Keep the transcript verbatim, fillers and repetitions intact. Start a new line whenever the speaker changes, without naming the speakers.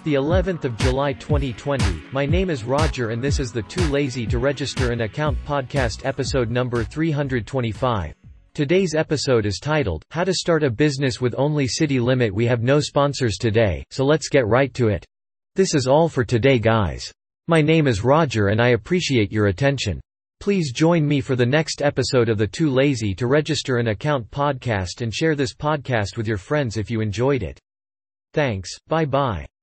the eleventh of July twenty twenty. My name is Roger and this is the Too Lazy to Register an Account podcast episode number three hundred twenty-five. Today's episode is titled, How to Start a Business with Only City Limit. We have no sponsors today, so let's get right to it. This is all for today, guys. My name is Roger and I appreciate your attention. Please join me for the next episode of the Too Lazy to Register an Account podcast and share this podcast with your friends if you enjoyed it. Thanks, bye bye.